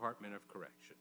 Department of Corrections.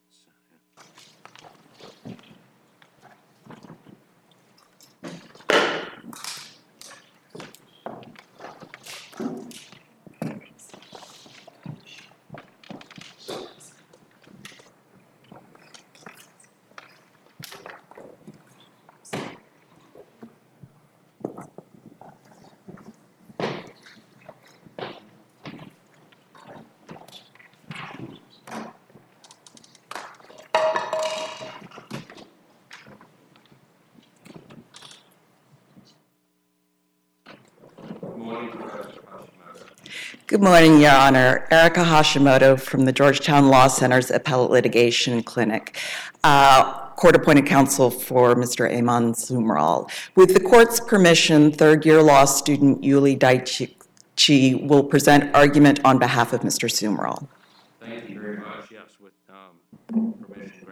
Good morning, Your Honor. Erica Hashimoto from the Georgetown Law Center's Appellate Litigation Clinic. Court-appointed counsel for Mr. Ayman Sumral. With the court's permission, third-year law student Yuli Daichi will present argument on behalf of Mr. Sumral. Thank you very much. Yes, with permission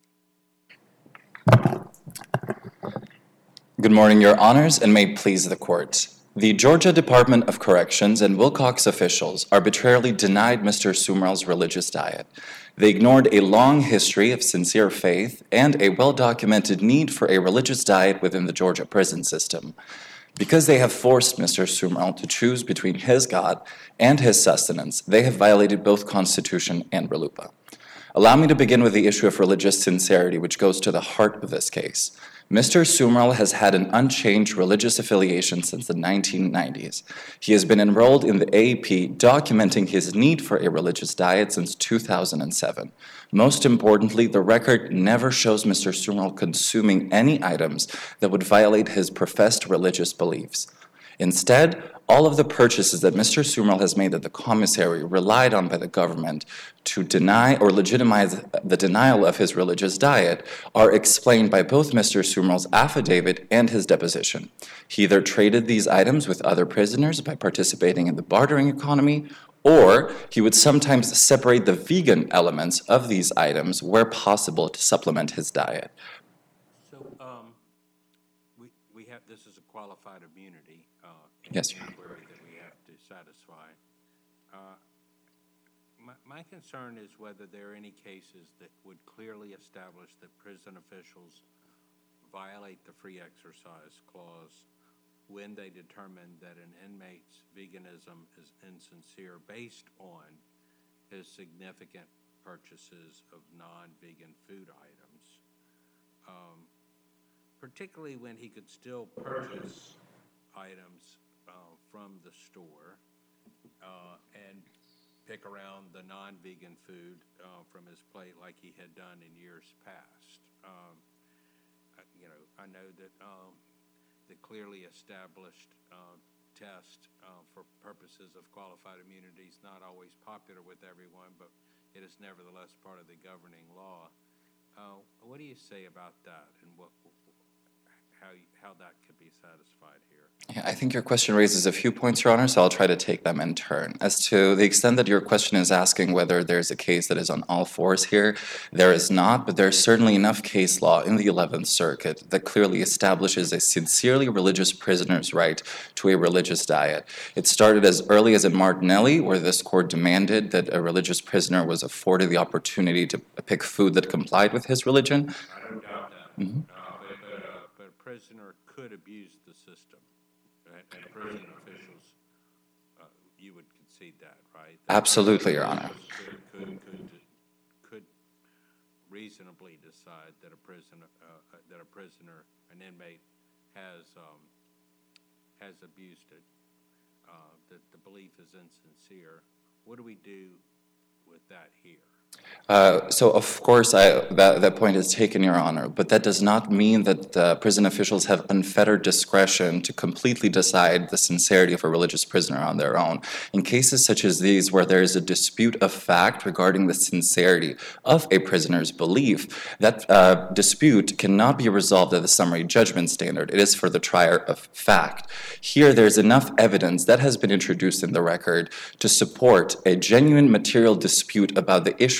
granted. Good morning, Your Honors, and may it please the court. The Georgia Department of Corrections and Wilcox officials arbitrarily denied Mr. Sumral's religious diet. They ignored a long history of sincere faith and a well-documented need for a religious diet within the Georgia prison system. Because they have forced Mr. Sumral to choose between his God and his sustenance, they have violated both Constitution and RLUIPA. Allow me to begin with the issue of religious sincerity, which goes to the heart of this case. Mr. Sumral has had an unchanged religious affiliation since the 1990s. He has been enrolled in the AAP, documenting his need for a religious diet since 2007. Most importantly, the record never shows Mr. Sumral consuming any items that would violate his professed religious beliefs. Instead, all of the purchases that Mr. Sumral has made at the commissary relied on by the government to deny or legitimize the denial of his religious diet are explained by both Mr. Sumral's affidavit and his deposition. He either traded these items with other prisoners by participating in the bartering economy, or he would sometimes separate the vegan elements of these items where possible to supplement his diet. So we have, this is a qualified immunity Yes, sir. inquiry that we have to satisfy. My concern is whether there are any cases that would clearly establish that prison officials violate the free exercise clause when they determine that an inmate's veganism is insincere based on his significant purchases of non-vegan food items, particularly when he could still purchase items from the store and pick around the non-vegan food from his plate like he had done in years past. I know that the clearly established test for purposes of qualified immunity is not always popular with everyone, but it is nevertheless part of the governing law. What do you say about that, and how that could be satisfied here? Yeah, I think your question raises a few points, Your Honor, so I'll try to take them in turn. As to the extent that your question is asking whether there's a case that is on all fours here, there is not, but there's certainly enough case law in the 11th Circuit that clearly establishes a sincerely religious prisoner's right to a religious diet. It started as early as in Martinelli, where this court demanded that a religious prisoner was afforded the opportunity to pick food that complied with his religion. I don't doubt that. Mm-hmm. But a prisoner could abuse the system, right? And prison officials, you would concede that, right? Absolutely, Your Honor. Could reasonably decide that a prisoner, an inmate, has abused it, that the belief is insincere. What do we do with that here? So, of course, that point is taken, Your Honor, but that does not mean that prison officials have unfettered discretion to completely decide the sincerity of a religious prisoner on their own. In cases such as these, where there is a dispute of fact regarding the sincerity of a prisoner's belief, that dispute cannot be resolved at the summary judgment standard. It is for the trier of fact. Here, there's enough evidence that has been introduced in the record to support a genuine material dispute about the issue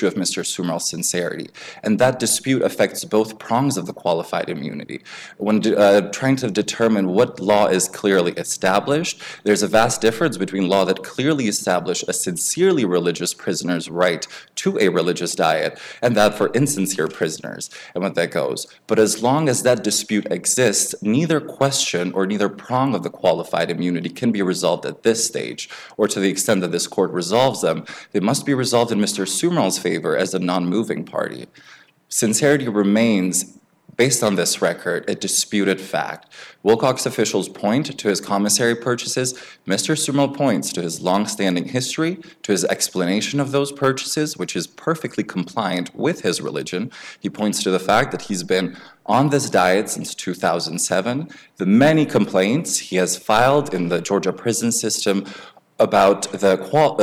issue of Mr. Sumral's sincerity. And that dispute affects both prongs of the qualified immunity. When trying to determine what law is clearly established, there's a vast difference between law that clearly establishes a sincerely religious prisoner's right to a religious diet and that for insincere prisoners and what that goes. But as long as that dispute exists, neither question or neither prong of the qualified immunity can be resolved at this stage, or to the extent that this court resolves them, they must be resolved in Mr. Sumral's favor as a non-moving party. Sincerity remains, based on this record, a disputed fact. Wilcox officials point to his commissary purchases. Mr. Sumral points to his long-standing history, to his explanation of those purchases, which is perfectly compliant with his religion. He points to the fact that he's been on this diet since 2007. The many complaints he has filed in the Georgia prison system about the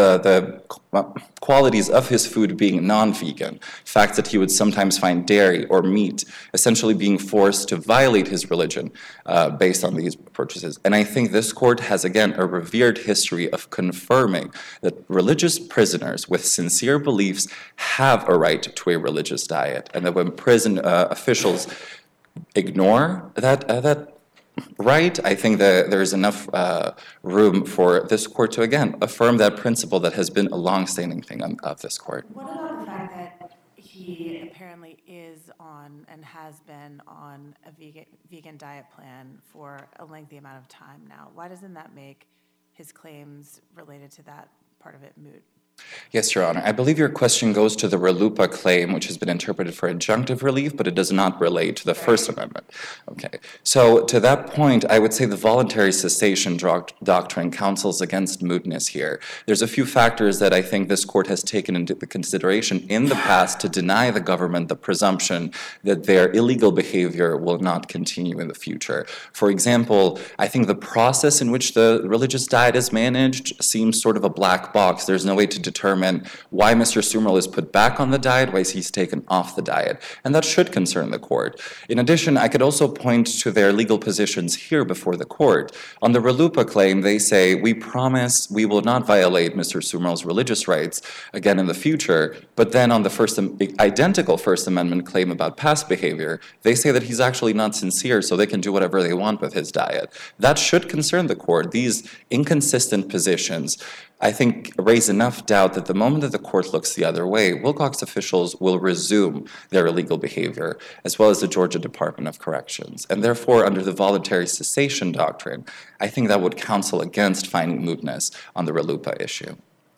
qualities of his food being non-vegan, fact that he would sometimes find dairy or meat, essentially being forced to violate his religion based on these purchases. And I think this court has, again, a revered history of confirming that religious prisoners with sincere beliefs have a right to a religious diet, and that when prison officials ignore that right, I think that there is enough room for this court to, again, affirm that principle that has been a long-standing thing of this court. What about the fact that he apparently is on and has been on a vegan diet plan for a lengthy amount of time now? Why doesn't that make his claims related to that part of it moot? Yes, Your Honor. I believe your question goes to the RLUIPA claim, which has been interpreted for injunctive relief, but it does not relate to the First Amendment. Okay. So to that point, I would say the voluntary cessation doctrine counsels against mootness here. There's a few factors that I think this court has taken into consideration in the past to deny the government the presumption that their illegal behavior will not continue in the future. For example, I think the process in which the religious diet is managed seems sort of a black box. There's no way to determine why Mr. Sumral is put back on the diet, why he's taken off the diet, and that should concern the court. In addition, I could also point to their legal positions here before the court. On the RLUIPA claim, they say, we promise we will not violate Mr. Sumral's religious rights again in the future, but then on the identical First Amendment claim about past behavior, they say that he's actually not sincere, so they can do whatever they want with his diet. That should concern the court. These inconsistent positions, I think, raise enough doubt that the moment that the court looks the other way, Wilcox officials will resume their illegal behavior, as well as the Georgia Department of Corrections. And therefore, under the voluntary cessation doctrine, I think that would counsel against finding mootness on the RLUIPA issue.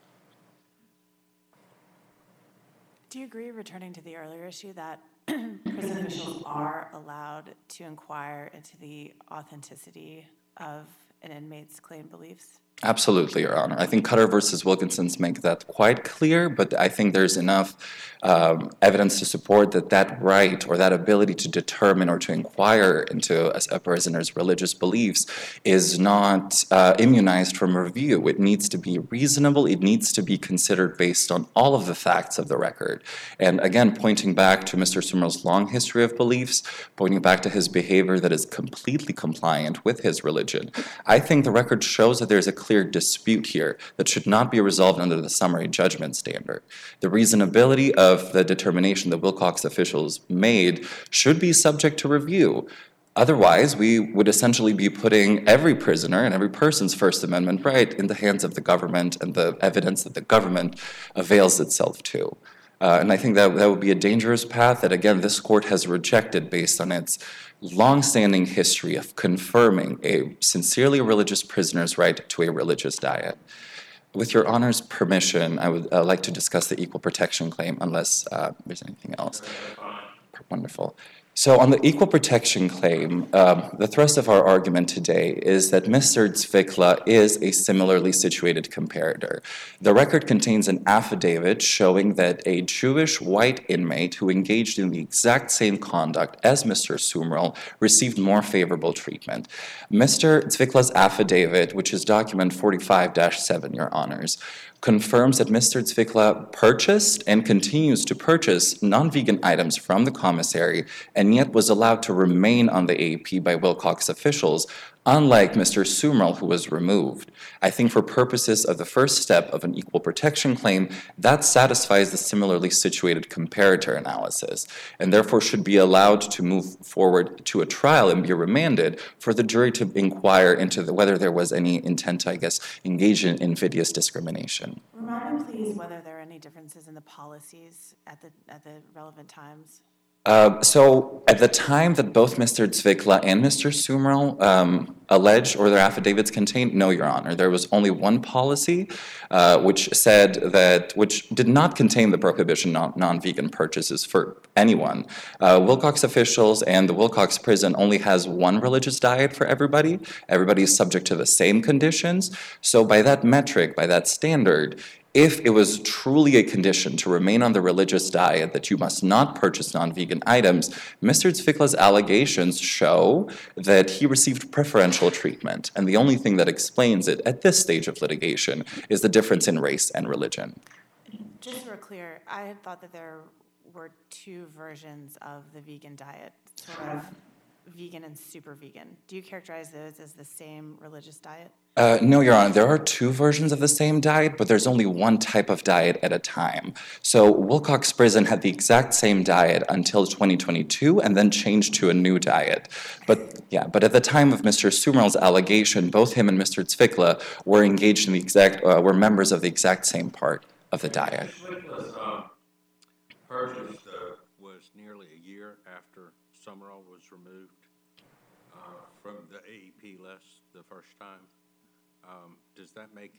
Do you agree, returning to the earlier issue, that prison officials are allowed to inquire into the authenticity of an inmate's claimed beliefs? Absolutely, Your Honor. I think Cutter versus Wilkinson's make that quite clear, but I think there's enough evidence to support that that right or that ability to determine or to inquire into a prisoner's religious beliefs is not immunized from review. It needs to be reasonable. It needs to be considered based on all of the facts of the record. And again, pointing back to Mr. Sumral's long history of beliefs, pointing back to his behavior that is completely compliant with his religion, I think the record shows that there's a clear dispute here that should not be resolved under the summary judgment standard. The reasonability of the determination that Wilcox officials made should be subject to review. Otherwise, we would essentially be putting every prisoner and every person's First Amendment right in the hands of the government and the evidence that the government avails itself to. And I think that would be a dangerous path that, again, this court has rejected based on its long-standing history of confirming a sincerely religious prisoner's right to a religious diet. With Your Honor's permission, I would like to discuss the equal protection claim, unless there's anything else. Wonderful. So on the equal protection claim, the thrust of our argument today is that Mr. Zwickla is a similarly situated comparator. The record contains an affidavit showing that a Jewish white inmate who engaged in the exact same conduct as Mr. Sumral received more favorable treatment. Mr. Zwickla's affidavit, which is document 45-7, Your Honors, confirms that Mr. Zwickla purchased and continues to purchase non-vegan items from the commissary and and yet was allowed to remain on the AAP by Wilcox officials, unlike Mr. Sumrall, who was removed. I think for purposes of the first step of an equal protection claim, that satisfies the similarly situated comparator analysis, and therefore should be allowed to move forward to a trial and be remanded for the jury to inquire into whether there was any intent to, engage in invidious discrimination. Remind me, please, whether there are any differences in the policies at the relevant times. So at the time that both Mr. Zwickla and Mr. Sumrall alleged or their affidavits contained, no, Your Honor, there was only one policy which did not contain the prohibition on non-vegan purchases for anyone. Wilcox officials and the Wilcox prison only has one religious diet for everybody. Everybody is subject to the same conditions. So by that metric, by that standard, if it was truly a condition to remain on the religious diet that you must not purchase non-vegan items, Mr. Zwickla's allegations show that he received preferential treatment. And the only thing that explains it at this stage of litigation is the difference in race and religion. Just so we're clear, I had thought that there were two versions of the vegan diet, sort of vegan and super vegan. Do you characterize those as the same religious diet? No, Your Honor. There are two versions of the same diet, but there's only one type of diet at a time. So Wilcox Prison had the exact same diet until 2022 and then changed to a new diet. But at the time of Mr. Sumrall's allegation, both him and Mr. Zwickla were engaged in were members of the exact same part of the diet. Zwickla's purchase was nearly a year after Sumrall was removed from the AEP list the first time. Does that make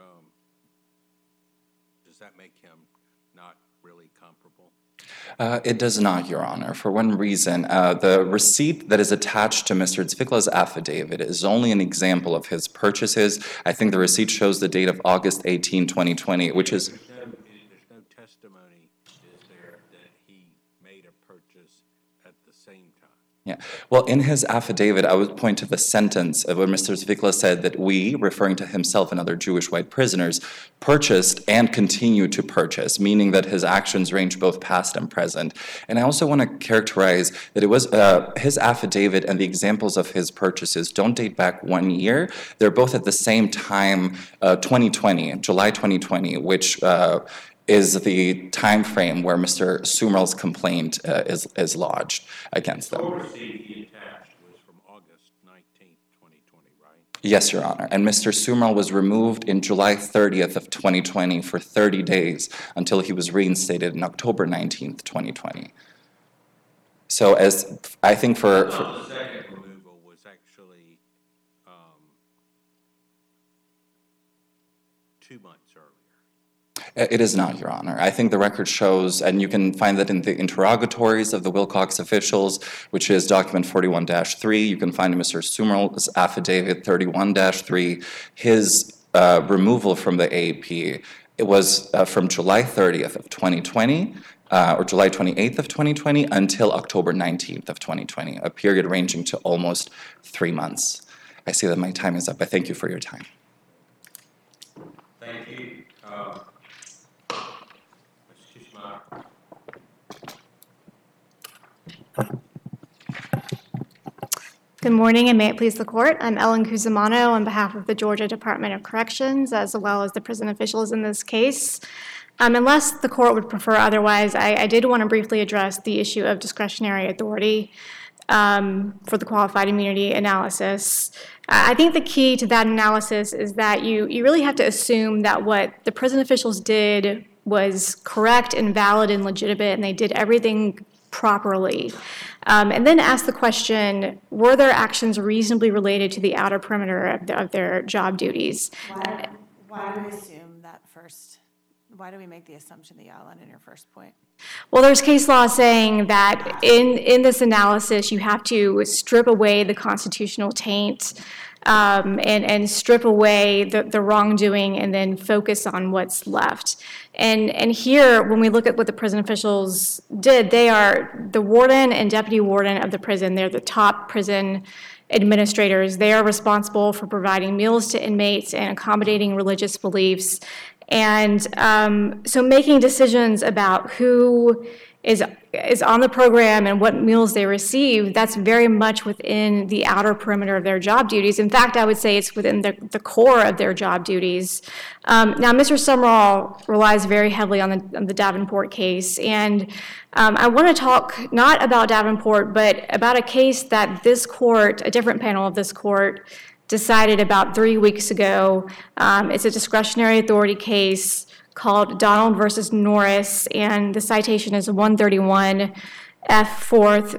him not really comparable? It does not, Your Honor, for one reason. The receipt that is attached to Mr. Zwickla's affidavit is only an example of his purchases. I think the receipt shows the date of August 18, 2020, which is... There's no testimony, is there, that he made a purchase at the same time? Yeah. Well, in his affidavit, I would point to the sentence of where Mr. Zwickla said that we, referring to himself and other Jewish white prisoners, purchased and continue to purchase, meaning that his actions range both past and present. And I also want to characterize that it was his affidavit and the examples of his purchases don't date back 1 year. They're both at the same time, 2020, July 2020, which is the time frame where Mr. Sumrall's complaint is lodged against them. The receipt he attached was from August 19, 2020, right? Yes, Your Honor. And Mr. Sumrall was removed in July 30th of 2020 for 30 days until he was reinstated in October 19th, 2020. So as I think for The second removal was actually 2 months earlier. It is not, Your Honor. I think the record shows, and you can find that in the interrogatories of the Wilcox officials, which is document 41-3. You can find in Mr. Sumrall's affidavit 31-3. His removal from the AAP, it was from July 30th of 2020, or July 28th of 2020, until October 19th of 2020, a period ranging to almost 3 months. I see that my time is up. I thank you for your time. Thank you. Mr. Kishma. Good morning, and may it please the court. I'm Ellen Cusimano on behalf of the Georgia Department of Corrections, as well as the prison officials in this case. Unless the court would prefer otherwise, I did want to briefly address the issue of discretionary authority for the qualified immunity analysis. I think the key to that analysis is that you really have to assume that what the prison officials did was correct and valid and legitimate, and they did everything properly. And then ask the question, were their actions reasonably related to the outer perimeter of their job duties? Why do we assume that first? Why do we make the assumption that you outlined in your first point? Well, there's case law saying that in this analysis, you have to strip away the constitutional taint and strip away the wrongdoing and then focus on what's left. And here, when we look at what the prison officials did, they are the warden and deputy warden of the prison. They're the top prison administrators. They are responsible for providing meals to inmates and accommodating religious beliefs. And so making decisions about who is on the program and what meals they receive, that's very much within the outer perimeter of their job duties. In fact, I would say it's within the core of their job duties. Now, Mr. Sumrall relies very heavily on the Davenport case, and I want to talk not about Davenport, but about a case that this court, a different panel of this court, decided about 3 weeks ago. It's a discretionary authority case called Donald versus Norris, and the citation is 131 F. 4th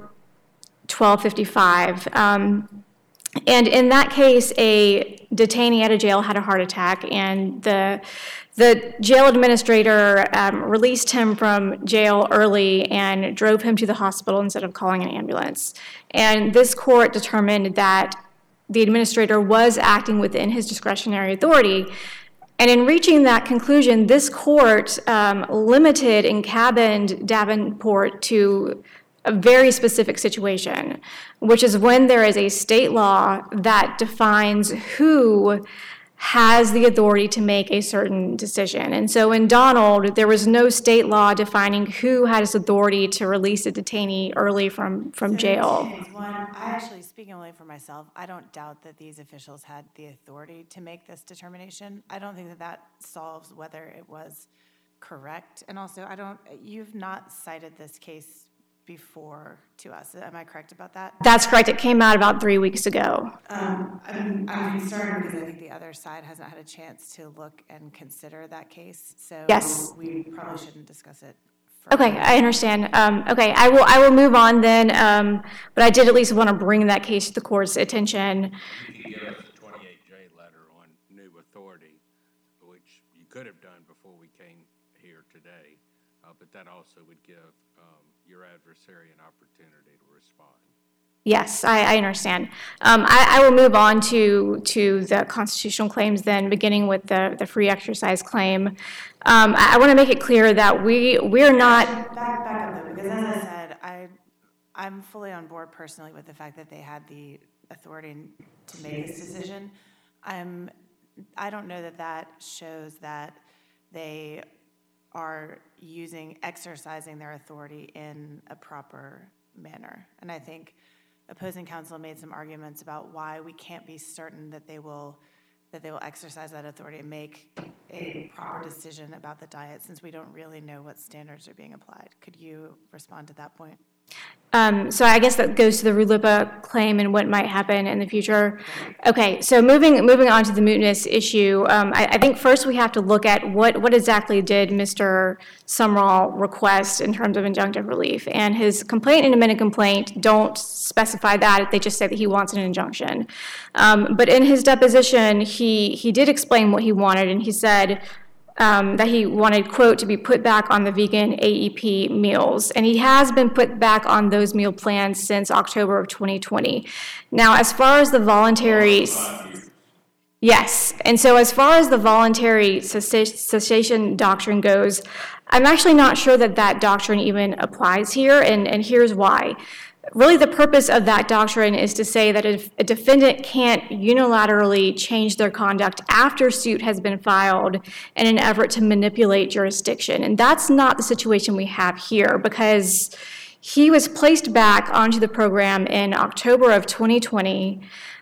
1255. And in that case, a detainee at a jail had a heart attack, and the jail administrator released him from jail early and drove him to the hospital instead of calling an ambulance. And this court determined that the administrator was acting within his discretionary authority. And in reaching that conclusion, this court limited and cabined Davenport to a very specific situation, which is when there is a state law that defines who has the authority to make a certain decision. And so in Donald, there was no state law defining who had his authority to release a detainee early from jail. One, I actually, speaking only for myself, I don't doubt that these officials had the authority to make this determination. I don't think that that solves whether it was correct. And also, you've not cited this case before to us. Am I correct about that? That's correct. It came out about 3 weeks ago. I'm concerned because I think the other side hasn't had a chance to look and consider that case. So Yes. we probably shouldn't discuss it further. Okay, I understand. Okay, I will move on then, but I did at least want to bring that case to the court's attention. You could give us a 28J letter on new authority, which you could have done before we came here today, but that also would give your adversary an opportunity to respond. Yes, I understand. I will move on to the constitutional claims then, beginning with the free exercise claim. I want to make it clear that we're not... Back up though, because as I said, I'm fully on board personally with the fact that they had the authority to make this decision. I don't know that that shows that they are exercising their authority in a proper manner. And I think opposing counsel made some arguments about why we can't be certain that they will exercise that authority and make a proper decision about the diet, since we don't really know what standards are being applied. Could you respond to that point? So I guess that goes to the RLUIPA claim and what might happen in the future. Okay, so moving on to the mootness issue, I think first we have to look at what exactly did Mr. Sumrall request in terms of injunctive relief. And his complaint and amended complaint don't specify that. They just say that he wants an injunction. But in his deposition, he did explain what he wanted, and he said that he wanted, quote, to be put back on the vegan AEP meals. And he has been put back on those meal plans since October of 2020. Now, as far as the voluntary... Yes. And so as far as the voluntary cessation doctrine goes, I'm actually not sure that that doctrine even applies here, and here's why. Really, the purpose of that doctrine is to say that if a defendant can't unilaterally change their conduct after suit has been filed in an effort to manipulate jurisdiction. And that's not the situation we have here, because he was placed back onto the program in October of 2020.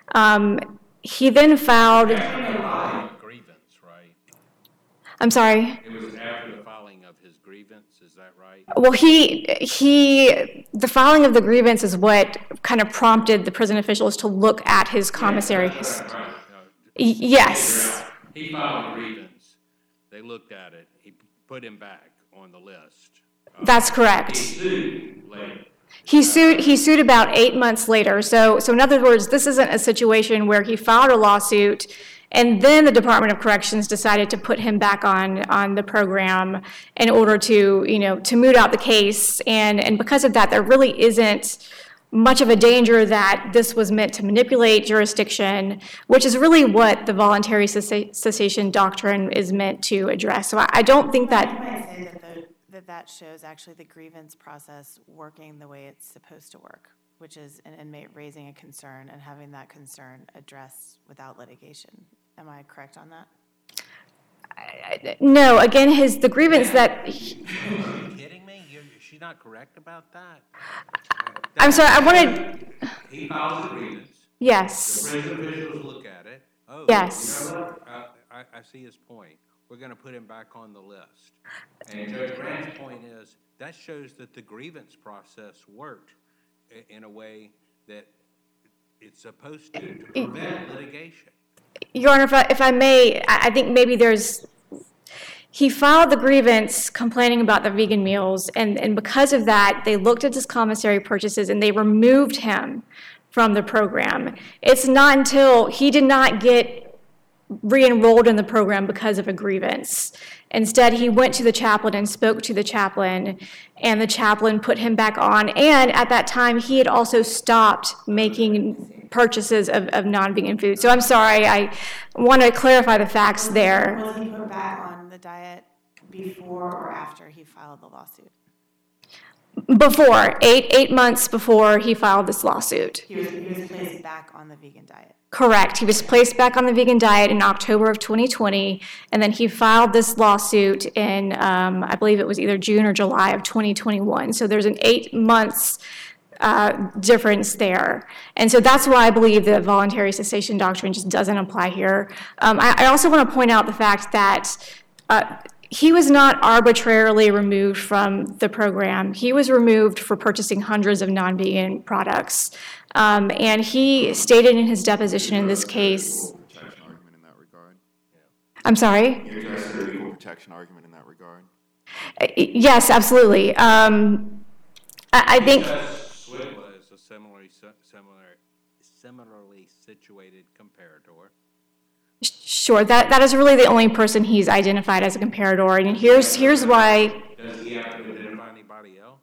He then filed... Grievance, right? I'm sorry? It was after the filing of his grievance, is that right? Well, the filing of the grievance is what kind of prompted the prison officials to look at his commissary. Right. Yes. He filed a grievance. They looked at it. He put him back on the list. That's correct. He sued later. He sued about 8 months later. So in other words, this isn't a situation where he filed a lawsuit and then the Department of Corrections decided to put him back on the program in order to moot out the case. And because of that, there really isn't much of a danger that this was meant to manipulate jurisdiction, which is really what the voluntary cessation doctrine is meant to address. So I don't think that... You might say that shows actually the grievance process working the way it's supposed to work, which is an inmate raising a concern and having that concern addressed without litigation. Am I correct on that? No, again, the grievance that... Are you kidding me? she's not correct about that? I'm sorry, I wanted, He files a grievance. yes, Prison officials look at it. Oh, yes. you know what? I see his point. We're going to put him back on the list. And Judge Grant's point is that shows that the grievance process worked in a way that it's supposed to prevent litigation. Your Honor, if I may, I think maybe he filed the grievance complaining about the vegan meals, and because of that, they looked at his commissary purchases and they removed him from the program. It's not until he did not get re-enrolled in the program because of a grievance. Instead, he went to the chaplain and spoke to the chaplain, and the chaplain put him back on. And at that time, he had also stopped making purchases of non-vegan food. So I'm sorry, I want to clarify the facts there. Was he put back on the diet before or after he filed the lawsuit? Before, eight months before he filed this lawsuit. He was placed back on the vegan diet. Correct. He was placed back on the vegan diet in October of 2020, and then he filed this lawsuit in, I believe it was either June or July of 2021. So there's an 8 months difference there. And so that's why I believe the voluntary cessation doctrine just doesn't apply here. I also want to point out the fact that he was not arbitrarily removed from the program. He was removed for purchasing hundreds of non-vegan products. And he stated in his deposition in this case. Protection argument in that regard. I'm sorry? You addressed the equal protection argument in that regard. Yes, absolutely. I think. Switla is a similarly situated comparator. Sure, that is really the only person he's identified as a comparator, and here's why. Does he have to identify anybody else?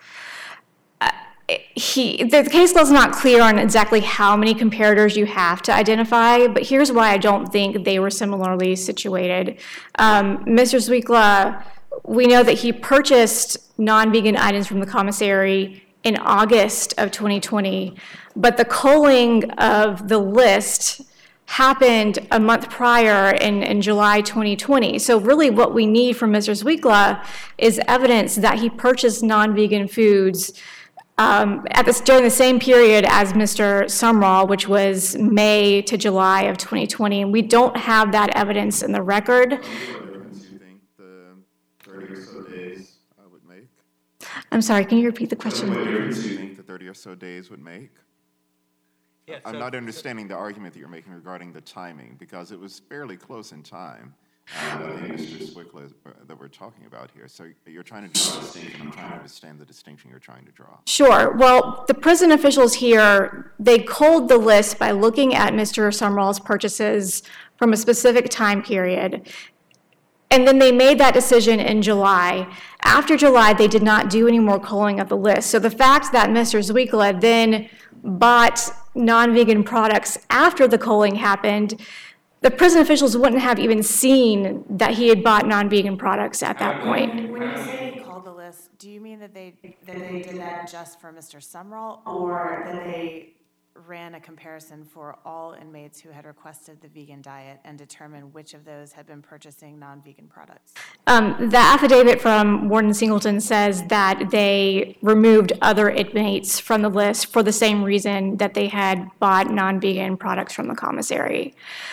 The case law is not clear on exactly how many comparators you have to identify, but here's why I don't think they were similarly situated. Mr. Switla, we know that he purchased non-vegan items from the commissary in August of 2020, but the culling of the list happened a month prior in July 2020. So really what we need from Mr. Switla is evidence that he purchased non-vegan foods during the same period as Mr. Sumrall, which was May to July of 2020, and we don't have that evidence in the record. What difference do you think the 30 or so days would make? I'm sorry, can you repeat the question? What difference do you think the 30 or so days would make? Yeah, I'm not understanding the argument that you're making regarding the timing, because it was fairly close in time. I think Mr. Switla that we're talking about here. So you're trying to draw a distinction. I'm trying to understand the distinction you're trying to draw. Sure. Well, the prison officials here, they culled the list by looking at Mr. Sumrall's purchases from a specific time period. And then they made that decision in July. After July, they did not do any more culling of the list. So the fact that Mr. Switla then bought non-vegan products after the culling happened, the prison officials wouldn't have even seen that he had bought non-vegan products at that point. When you say they called the list, do you mean that they did that just for Mr. Sumrall, or that they ran a comparison for all inmates who had requested the vegan diet and determined which of those had been purchasing non-vegan products? The affidavit from Warden Singleton says that they removed other inmates from the list for the same reason that they had bought non-vegan products from the commissary.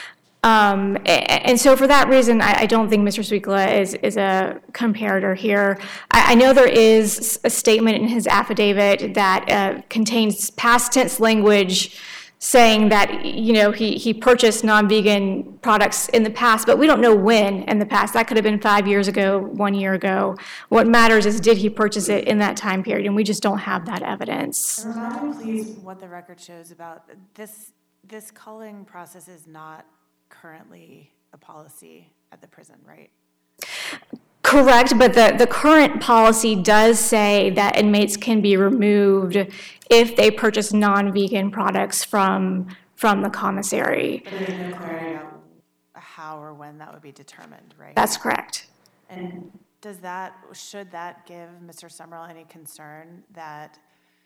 And so for that reason, I don't think Mr. Switla is a comparator here. I know there is a statement in his affidavit that contains past tense language saying that, you know, he purchased non-vegan products in the past, but we don't know when in the past. That could have been 5 years ago, 1 year ago. What matters is, did he purchase it in that time period? And we just don't have that evidence. Remind me, please, what the record shows about this. This culling process is not currently a policy at the prison, right? Correct, but the current policy does say that inmates can be removed if they purchase non-vegan products from the commissary. But there's no clarity about how or when that would be determined, right? That's correct. And should that give Mr. Sumrall any concern that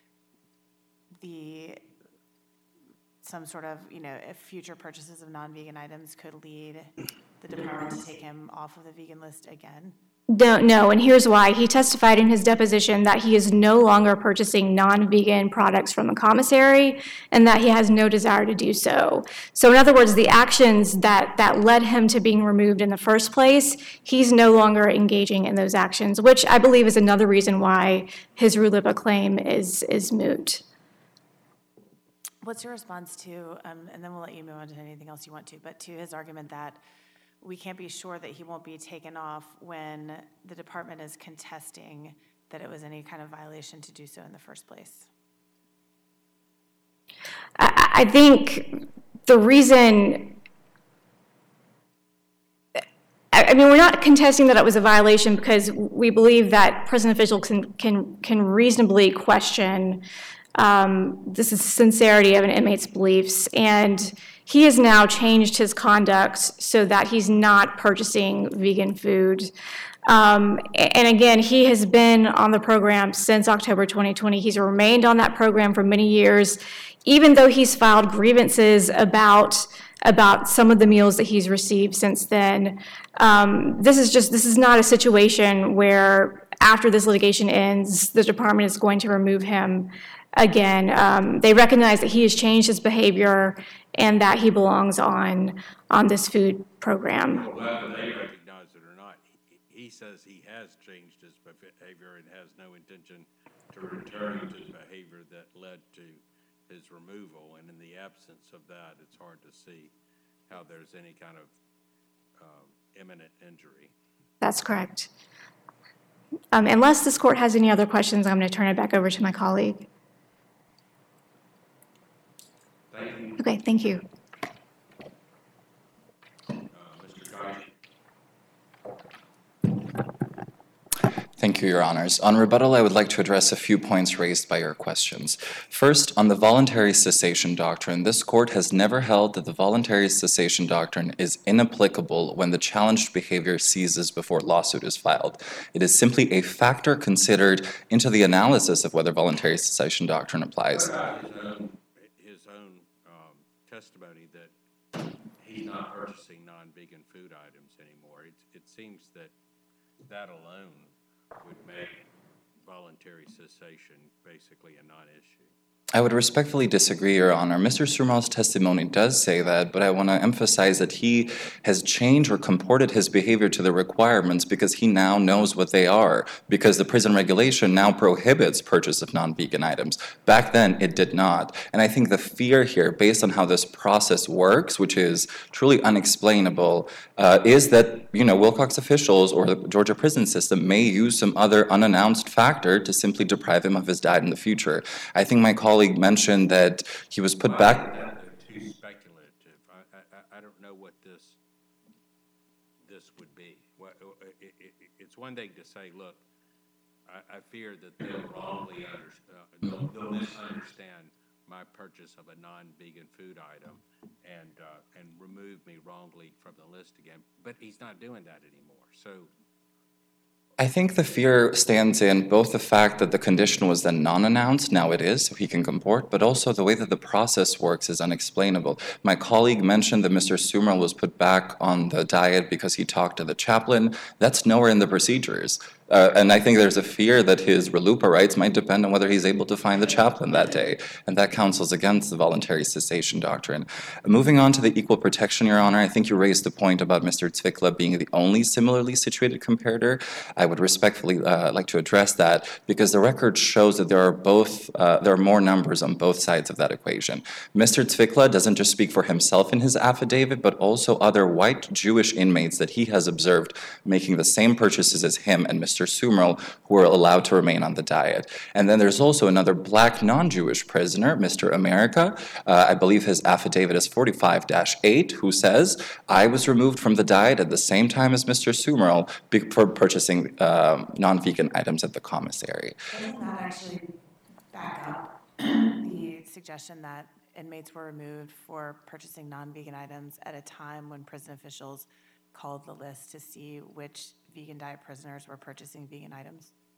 some sort of, if future purchases of non-vegan items could lead the department to take him off of the vegan list again? Don't know, and here's why. He testified in his deposition that he is no longer purchasing non-vegan products from the commissary and that he has no desire to do so. So in other words, the actions that led him to being removed in the first place, he's no longer engaging in those actions, which I believe is another reason why his RLUIPA claim is moot. What's your response to, and then we'll let you move on to anything else you want to, but to his argument that we can't be sure that he won't be taken off when the department is contesting that it was any kind of violation to do so in the first place? I think the reason, I mean, we're not contesting that it was a violation because we believe that prison officials can reasonably question the sincerity of an inmate's beliefs, and he has now changed his conduct so that he's not purchasing vegan food. And again, he has been on the program since October 2020. He's remained on that program for many years, even though he's filed grievances about some of the meals that he's received since then. This is not a situation where after this litigation ends, the department is going to remove him again. They recognize that he has changed his behavior and that he belongs on this food program. Whether they recognize it or not, he says he has changed his behavior and has no intention to return to the behavior that led to his removal. And in the absence of that, it's hard to see how there's any kind of imminent injury. That's correct. Unless this court has any other questions, I'm going to turn it back over to my colleague. Thank you. Okay, thank you. Mr. Kite. Thank you, Your Honors. On rebuttal, I would like to address a few points raised by your questions. First, on the voluntary cessation doctrine, this court has never held that the voluntary cessation doctrine is inapplicable when the challenged behavior ceases before lawsuit is filed. It is simply a factor considered into the analysis of whether voluntary cessation doctrine applies. His own testimony that he's not purchasing non-vegan food items anymore. It seems that alone would make voluntary cessation basically a non-issue. I would respectfully disagree, Your Honor. Mr. Surmal's testimony does say that, but I want to emphasize that he has changed or comported his behavior to the requirements because he now knows what they are, because the prison regulation now prohibits purchase of non-vegan items. Back then, it did not. And I think the fear here, based on how this process works, which is truly unexplainable, is that, Wilcox officials or the Georgia prison system may use some other unannounced factor to simply deprive him of his diet in the future. I think my colleague mentioned that he was put back. Too speculative. I don't know what this would be. It's one thing to say, look, I fear that they'll misunderstand my purchase of a non-vegan food item and remove me wrongly from the list again. But he's not doing that anymore. So I think the fear stands in both the fact that the condition was then non-announced, now it is, so he can comport, but also the way that the process works is unexplainable. My colleague mentioned that Mr. Sumerl was put back on the diet because he talked to the chaplain. That's nowhere in the procedures. And I think there's a fear that his RLUIPA rights might depend on whether he's able to find the chaplain that day, and that counsels against the voluntary cessation doctrine. Moving on to the equal protection, Your Honor, I think you raised the point about Mr. Zwickler being the only similarly situated comparator. I would respectfully like to address that because the record shows that there are more numbers on both sides of that equation. Mr. Zwickler doesn't just speak for himself in his affidavit, but also other white Jewish inmates that he has observed making the same purchases as him and Mr. Sumerl, who are allowed to remain on the diet. And then there's also another black non-Jewish prisoner, Mr. America. I believe his affidavit is 45-8, who says, I was removed from the diet at the same time as Mr. Sumerl for purchasing non-vegan items at the commissary. Doesn't that actually back up the suggestion that inmates were removed for purchasing non-vegan items at a time when prison officials called the list to see which vegan diet prisoners were purchasing vegan items?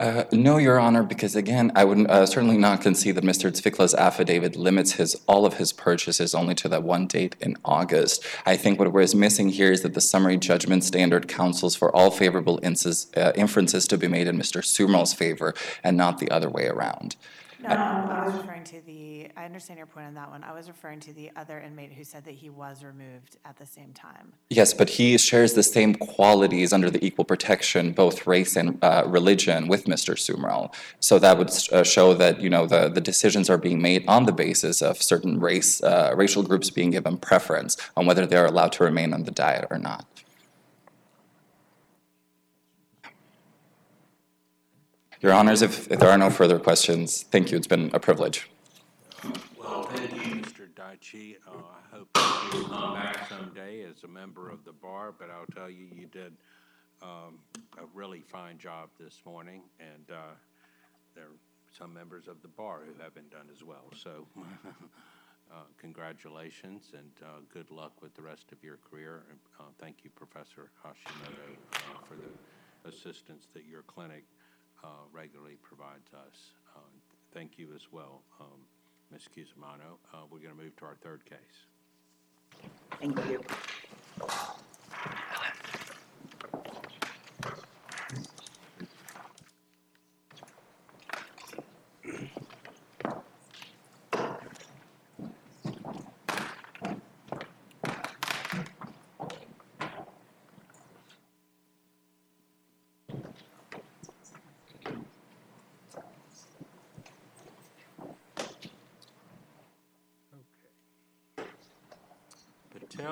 No, Your Honor, because again, I would certainly not concede that Mr. Zwickler's affidavit limits all of his purchases only to that one date in August. I think what we're missing here is that the summary judgment standard counsels for all favorable inferences to be made in Mr. Sumrall's favor and not the other way around. No, I was referring to I understand your point on that one. I was referring to the other inmate who said that he was removed at the same time. Yes, but he shares the same qualities under the equal protection, both race and religion, with Mr. Sumrall. So that would show that, the decisions are being made on the basis of certain racial groups being given preference on whether they are allowed to remain on the diet or not. Your Honors, if there are no further questions, thank you. It's been a privilege. Well, thank you, Mr. Daichi. I hope that you come back someday as a member of the bar, but I'll tell you, you did a really fine job this morning, and there are some members of the bar who haven't done as well. So congratulations, and good luck with the rest of your career. Thank you, Professor Hashimoto, for the assistance that your clinic regularly provides us. Thank you as well, Ms. Cusimano. We're going to move to our third case. Thank you.